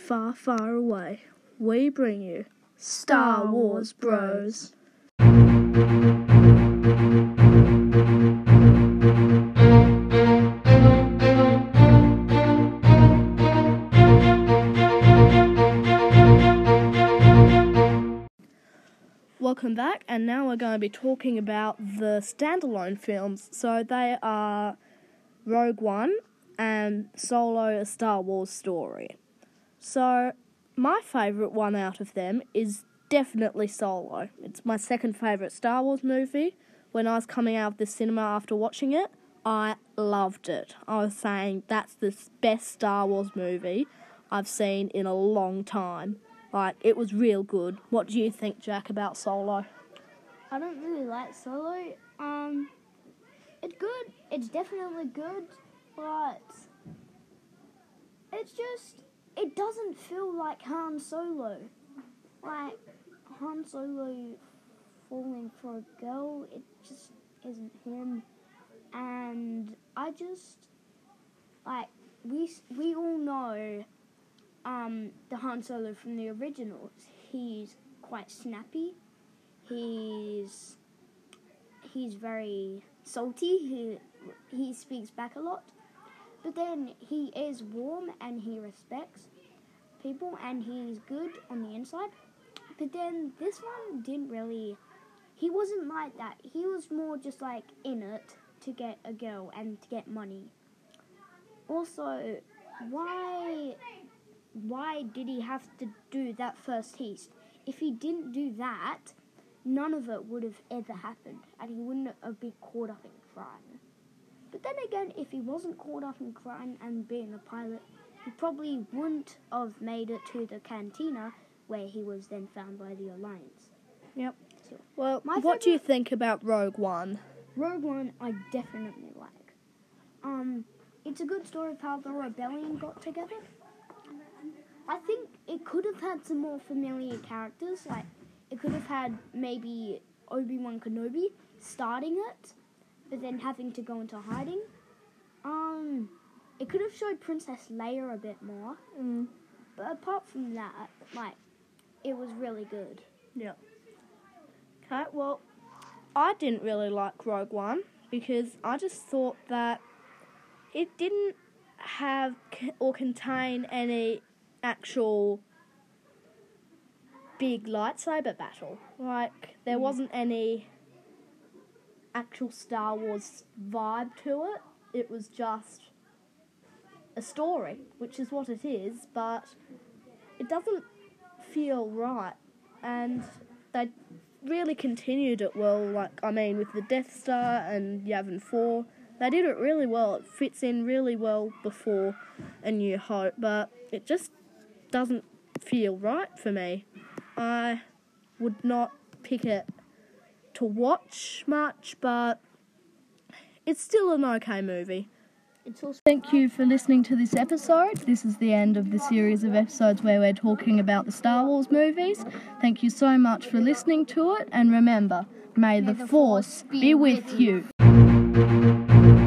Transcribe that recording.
far, far away, we bring you Star Wars Bros. Welcome back, and now we're going to be talking about the standalone films. So they are Rogue One and Solo: A Star Wars Story. So my favourite one out of them is definitely Solo. It's my second favourite Star Wars movie. When I was coming out of the cinema after watching it, I loved it. I was saying that's the best Star Wars movie I've seen in a long time. Like, it was real good. What do you think, Jack, about Solo? I don't really like Solo. It's good. It's definitely good, but it doesn't feel like Han Solo. Like, Han Solo falling for a girl, it just isn't him. And I just, like, we all know the Han Solo from the originals. He's quite snappy. He's very salty. He speaks back a lot. But then he is warm and he respects people and he's good on the inside. But then this one he wasn't like that. He was more just like in it to get a girl and to get money. Also, why did he have to do that first heist? If he didn't do that, none of it would have ever happened, and he wouldn't have been caught up in crime. But then again, if he wasn't caught up in crime and being a pilot, he probably wouldn't have made it to the cantina, where he was then found by the Alliance. Yep. So, well, what do you think about Rogue One? Rogue One, I definitely like. It's a good story of how the rebellion got together. I think it could have had some more familiar characters, like it could have had maybe Obi-Wan Kenobi starting it, but then having to go into hiding. It could have showed Princess Leia a bit more, but apart from that, like, it was really good. Yeah. Okay, well, I didn't really like Rogue One because I just thought that it didn't have or contain any actual big lightsaber battle. Like, there wasn't any actual Star Wars vibe to it. It was just a story, which is what it is, but it doesn't feel right. And they really continued it well, with the Death Star and Yavin 4. They did it really well. It fits in really well before A New Hope, but it just doesn't feel right for me. I would not pick it to watch much, but it's still an okay movie. Thank you for listening to this episode. This is the end of the series of episodes where we're talking about the Star Wars movies. Thank you so much for listening to it, and remember, may the Force be with you.